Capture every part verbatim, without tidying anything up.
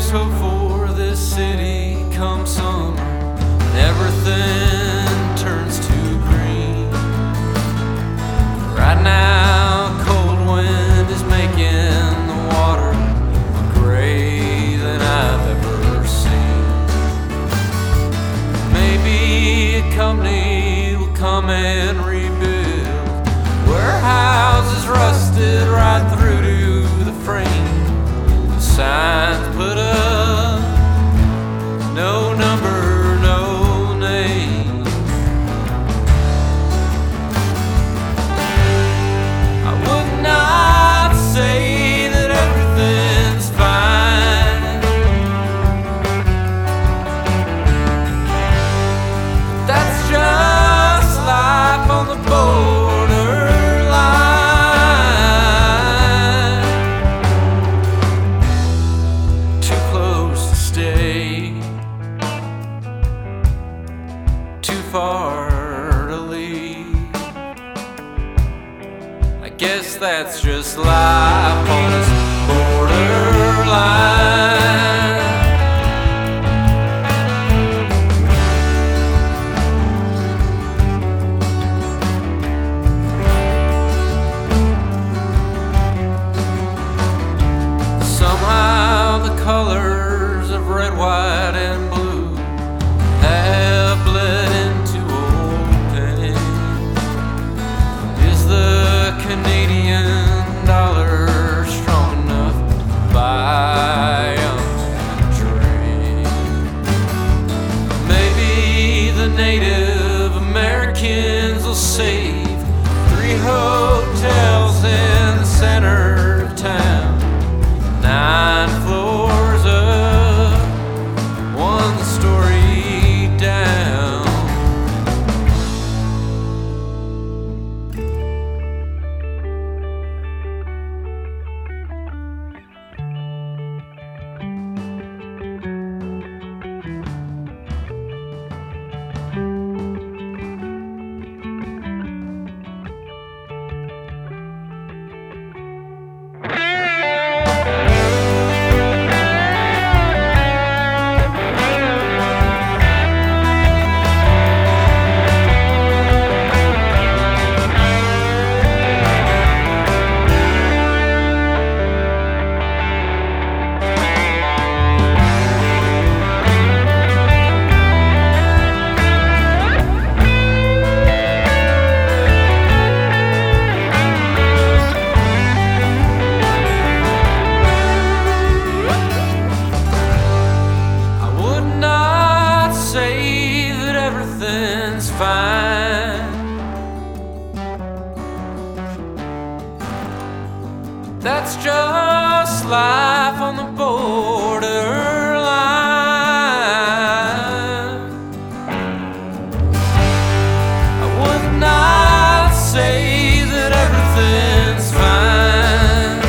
always hope for this city come summer, everything turns to green. Right now, cold wind is making the water more gray than I've ever seen. Maybe a company will come and rebuild warehouses rusted right through to the frame. The signs put up, no number, no name. I would not say that everything's fine. That's just life on the borderline. Too close to stay, too far to leave. I guess that's just life on this borderline. Somehow the colors of red, white, and blue have bled into old pain. Is the Canadian dollar strong enough to buy a train? Maybe the Native Americans will save three hotels in the center of town, nine floors up, one story down. Everything's fine. That's just life on the borderline. I would not say that everything's fine.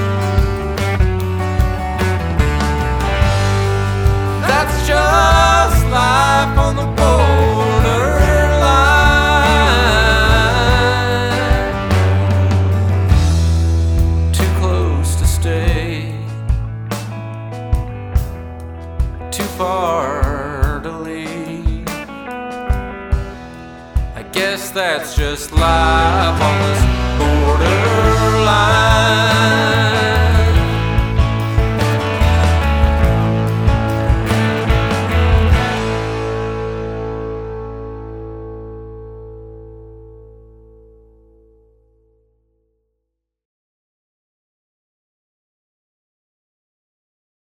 That's just life on the borderline. Too far to leave. I guess that's just life on this borderline.